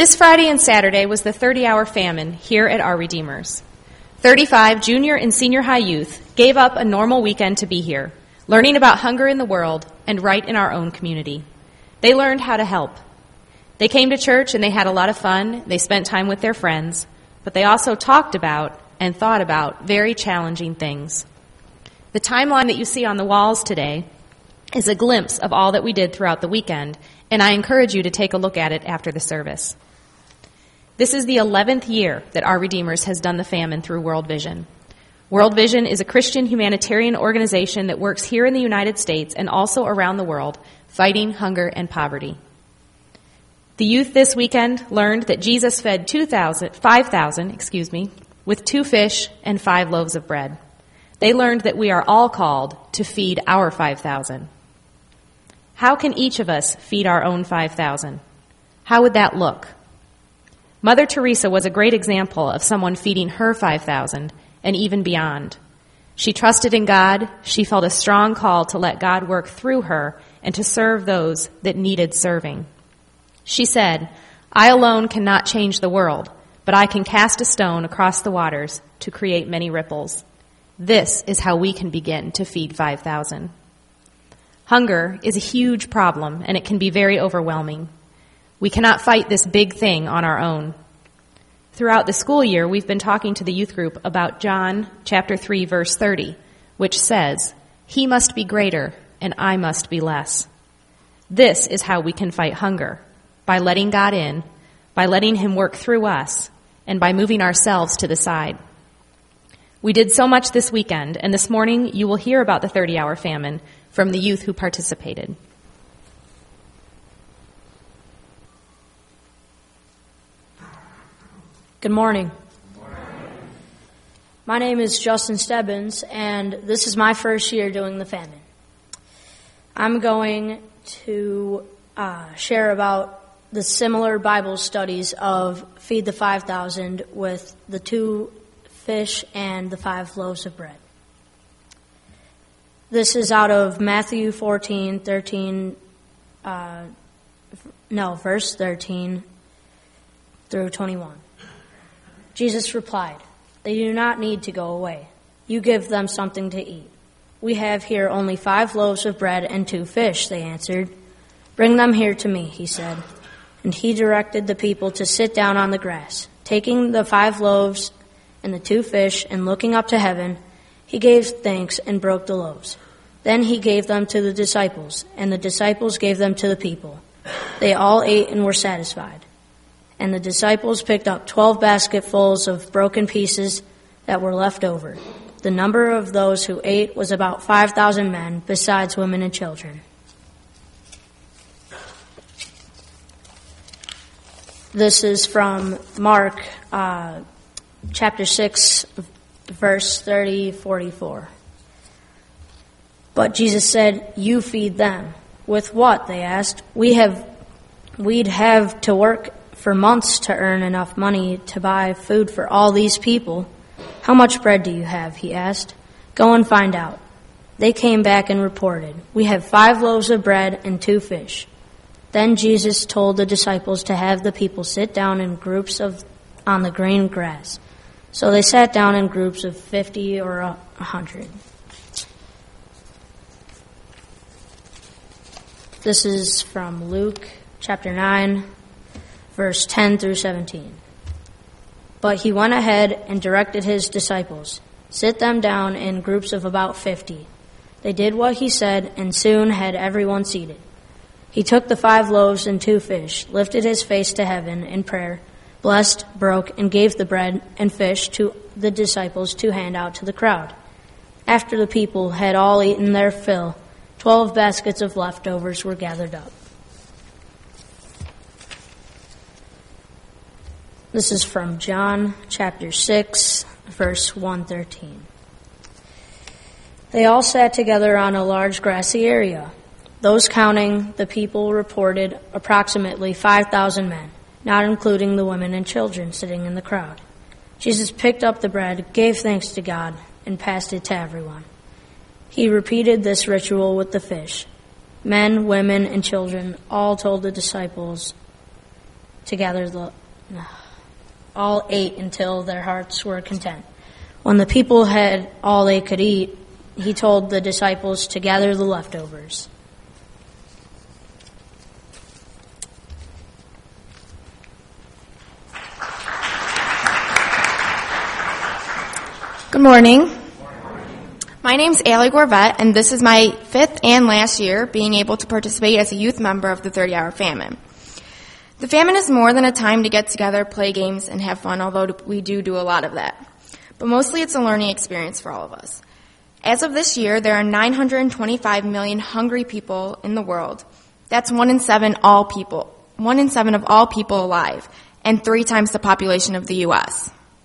This Friday and Saturday was the 30-hour famine here at Our Redeemers. 35 junior and senior high youth gave up a normal weekend to be here, learning about hunger in the world and right in our own community. They learned how to help. They came to church and they had a lot of fun. They spent time with their friends, but they also talked about and thought about very challenging things. The timeline that you see on the walls today is a glimpse of all that we did throughout the weekend, and I encourage you to take a look at it after the service. This is the 11th year that Our Redeemers has done the famine through World Vision. World Vision is a Christian humanitarian organization that works here in the United States and also around the world, fighting hunger and poverty. The youth this weekend learned that Jesus fed 5,000 with 2 fish and 5 loaves of bread. They learned that we are all called to feed our 5,000. How can each of us feed our own 5,000? How would that look? Mother Teresa was a great example of someone feeding her 5,000 and even beyond. She trusted in God. She felt a strong call to let God work through her and to serve those that needed serving. She said, "I alone cannot change the world, but I can cast a stone across the waters to create many ripples. This is how we can begin to feed 5,000. Hunger is a huge problem, and it can be very overwhelming. We cannot fight this big thing on our own. Throughout the school year, we've been talking to the youth group about John chapter 3, verse 30, which says, "He must be greater, and I must be less." This is how we can fight hunger, by letting God in, by letting Him work through us, and by moving ourselves to the side. We did so much this weekend, and this morning you will hear about the 30-hour famine from the youth who participated. Good morning. My name is Justin Stebbins, and this is my first year doing the famine. I'm going to share about the similar Bible studies of Feed the 5,000 with the 2 fish and the 5 loaves of bread. This is out of Matthew verse 13 through 21. Jesus replied, "They do not need to go away. You give them something to eat." "We have here only 5 loaves of bread and 2 fish," they answered. "Bring them here to me," he said. And he directed the people to sit down on the grass. Taking the 5 loaves and the 2 fish and looking up to heaven, he gave thanks and broke the loaves. Then he gave them to the disciples, and the disciples gave them to the people. They all ate and were satisfied. And the disciples picked up 12 basketfuls of broken pieces that were left over. The number of those who ate was about 5,000 men, besides women and children. This is from Mark chapter 6, verse 30-44. But Jesus said, "You feed them." "With what?" they asked. We'd have to work for months to earn enough money to buy food for all these people." "How much bread do you have?" he asked. "Go and find out." They came back and reported, "We have 5 loaves of bread and 2 fish." Then Jesus told the disciples to have the people sit down in groups on the green grass. So they sat down in groups of 50 or 100. This is from Luke chapter 9, verse 10 through 17. But he went ahead and directed his disciples, "Sit them down in groups of about 50. They did what he said and soon had everyone seated. He took the 5 loaves and 2 fish, lifted his face to heaven in prayer, blessed, broke, and gave the bread and fish to the disciples to hand out to the crowd. After the people had all eaten their fill, 12 baskets of leftovers were gathered up. This is from John chapter 6, verse 113. They all sat together on a large grassy area. Those counting the people reported approximately 5,000 men, not including the women and children sitting in the crowd. Jesus picked up the bread, gave thanks to God, and passed it to everyone. He repeated this ritual with the fish. Men, women, and children all told the disciples all ate until their hearts were content. When the people had all they could eat, he told the disciples to gather the leftovers. Good morning. My name's Allie Gorvette, and this is my 5th and last year being able to participate as a youth member of the 30-Hour Famine. The famine is more than a time to get together, play games, and have fun, although we do a lot of that. But mostly it's a learning experience for all of us. As of this year, there are 925 million hungry people in the world. That's 1 in 7 of all people alive, and 3 times the population of the U.S.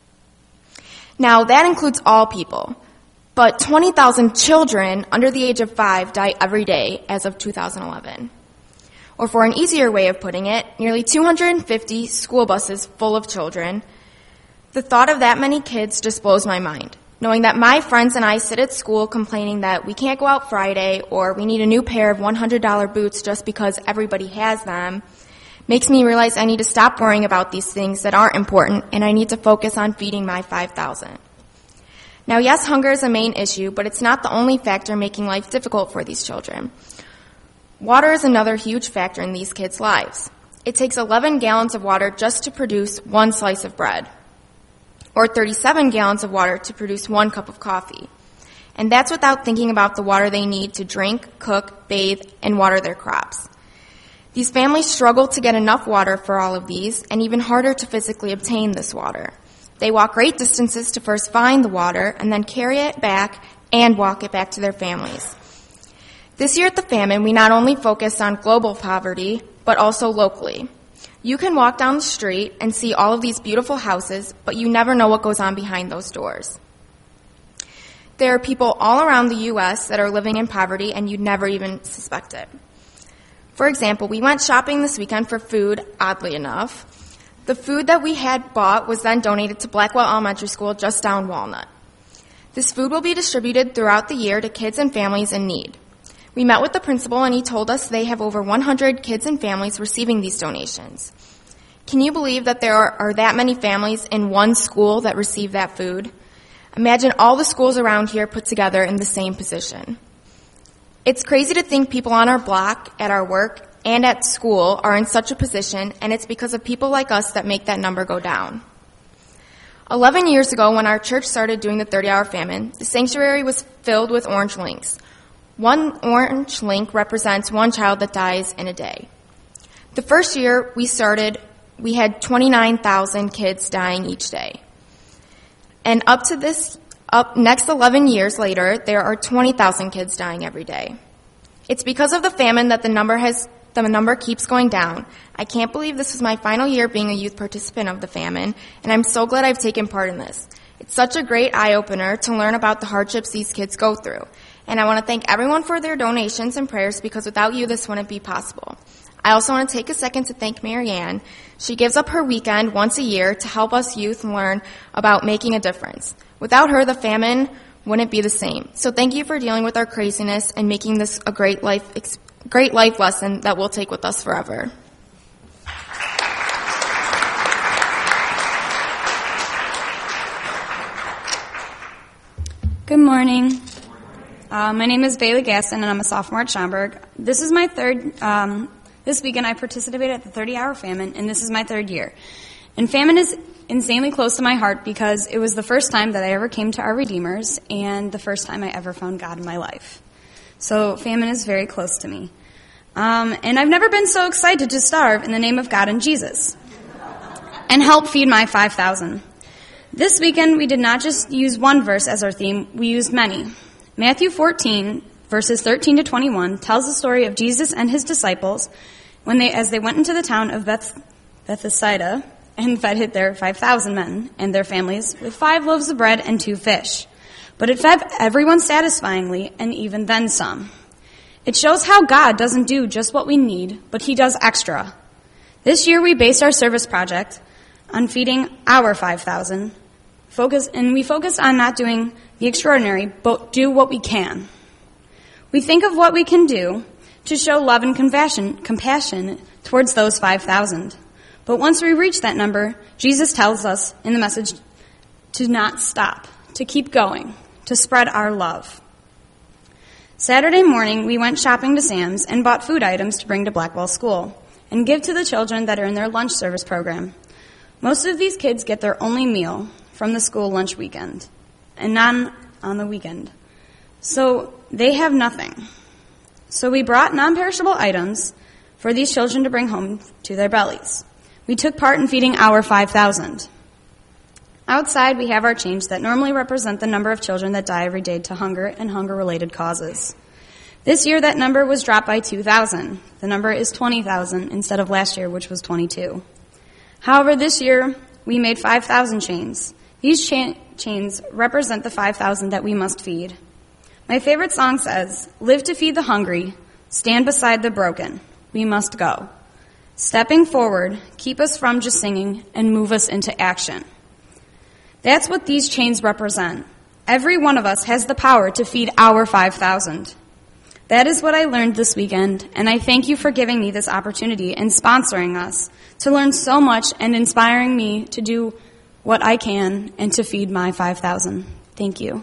Now, that includes all people, but 20,000 children under the age of 5 die every day as of 2011. Or for an easier way of putting it, nearly 250 school buses full of children. The thought of that many kids just blows my mind. Knowing that my friends and I sit at school complaining that we can't go out Friday or we need a new pair of $100 boots just because everybody has them makes me realize I need to stop worrying about these things that aren't important, and I need to focus on feeding my 5,000. Now, yes, hunger is a main issue, but it's not the only factor making life difficult for these children. Water is another huge factor in these kids' lives. It takes 11 gallons of water just to produce 1 slice of bread, or 37 gallons of water to produce 1 cup of coffee. And that's without thinking about the water they need to drink, cook, bathe, and water their crops. These families struggle to get enough water for all of these, and even harder to physically obtain this water. They walk great distances to first find the water, and then carry it back and walk it back to their families. This year at the famine, we not only focused on global poverty, but also locally. You can walk down the street and see all of these beautiful houses, but you never know what goes on behind those doors. There are people all around the U.S. that are living in poverty, and you'd never even suspect it. For example, we went shopping this weekend for food, oddly enough. The food that we had bought was then donated to Blackwell Elementary School just down Walnut. This food will be distributed throughout the year to kids and families in need. We met with the principal, and he told us they have over 100 kids and families receiving these donations. Can you believe that there are that many families in one school that receive that food? Imagine all the schools around here put together in the same position. It's crazy to think people on our block, at our work, and at school are in such a position, and it's because of people like us that make that number go down. 11 years ago, when our church started doing the 30-Hour Famine, the sanctuary was filled with orange links. 1 orange link represents 1 child that dies in a day. The first year we started, we had 29,000 kids dying each day. And next 11 years later, there are 20,000 kids dying every day. It's because of the famine that the number keeps going down. I can't believe this is my final year being a youth participant of the famine, and I'm so glad I've taken part in this. It's such a great eye-opener to learn about the hardships these kids go through. And I want to thank everyone for their donations and prayers, because without you, this wouldn't be possible. I also want to take a second to thank Marianne. She gives up her weekend once a year to help us youth learn about making a difference. Without her, the famine wouldn't be the same. So thank you for dealing with our craziness and making this a great life lesson that we'll take with us forever. Good morning. My name is Bailey Gaston, and I'm a sophomore at Schaumburg. This is my this weekend I participated at the 30-Hour Famine, and this is my 3rd year. And famine is insanely close to my heart because it was the first time that I ever came to Our Redeemers and the first time I ever found God in my life. So famine is very close to me. And I've never been so excited to starve in the name of God and Jesus and help feed my 5,000. This weekend, we did not just use one verse as our theme, we used many. Matthew 14, verses 13 to 21, tells the story of Jesus and his disciples as they went into the town of Bethsaida and fed their 5,000 men and their families with 5 loaves of bread and 2 fish. But it fed everyone satisfyingly, and even then some. It shows how God doesn't do just what we need, but he does extra. This year we based our service project on feeding our 5,000, and we focused on not doing the extraordinary, but do what we can. We think of what we can do to show love and compassion towards those 5,000. But once we reach that number, Jesus tells us in the message to not stop, to keep going, to spread our love. Saturday morning, we went shopping to Sam's and bought food items to bring to Blackwell School and give to the children that are in their lunch service program. Most of these kids get their only meal from the school lunch weekend, and none on the weekend. So they have nothing. So we brought non-perishable items for these children to bring home to their bellies. We took part in feeding our 5,000. Outside, we have our change that normally represent the number of children that die every day to hunger and hunger-related causes. This year, that number was dropped by 2,000. The number is 20,000 instead of last year, which was 22. However, this year, we made 5,000 chains. These chains represent the 5,000 that we must feed. My favorite song says, "Live to feed the hungry, stand beside the broken. We must go. Stepping forward, keep us from just singing and move us into action." That's what these chains represent. Every one of us has the power to feed our 5,000. That is what I learned this weekend, and I thank you for giving me this opportunity and sponsoring us to learn so much and inspiring me to do what I can and to feed my 5,000. Thank you.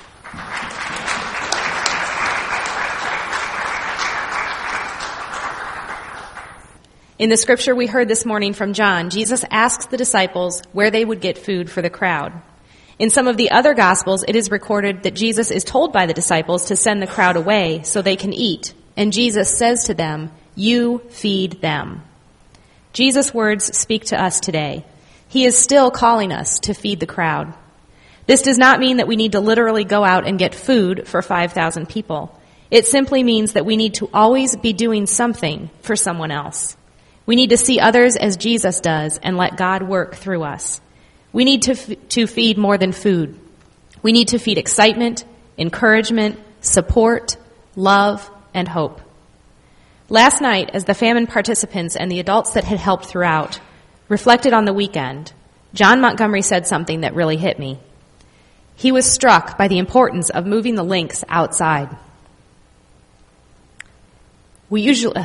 In the scripture we heard this morning from John, Jesus asks the disciples where they would get food for the crowd. In some of the other Gospels, it is recorded that Jesus is told by the disciples to send the crowd away so they can eat. And Jesus says to them, "You feed them." Jesus' words speak to us today. He is still calling us to feed the crowd. This does not mean that we need to literally go out and get food for 5,000 people. It simply means that we need to always be doing something for someone else. We need to see others as Jesus does and let God work through us. We need to feed more than food. We need to feed excitement, encouragement, support, love, and hope. Last night, as the famine participants and the adults that had helped throughout reflected on the weekend, John Montgomery said something that really hit me. He was struck by the importance of moving the links outside. We usually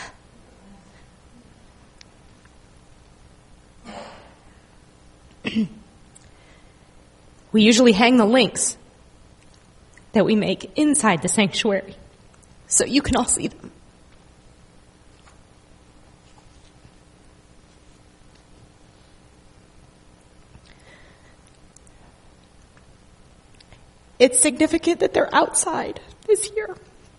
hang the links that we make inside the sanctuary so you can all see them. It's significant that they're outside this year.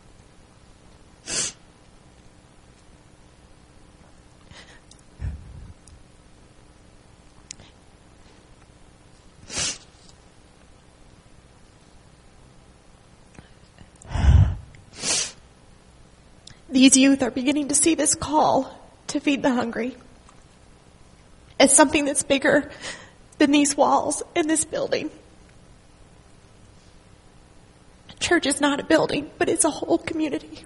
These youth are beginning to see this call to feed the hungry as something that's bigger than these walls and this building. Church is not a building, but it's a whole community.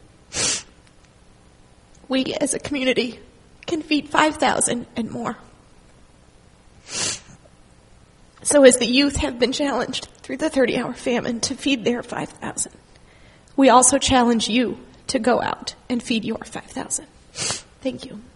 We as a community can feed 5,000 and more. So as the youth have been challenged through the 30-hour famine to feed their 5,000, we also challenge you to go out and feed your 5,000. Thank you.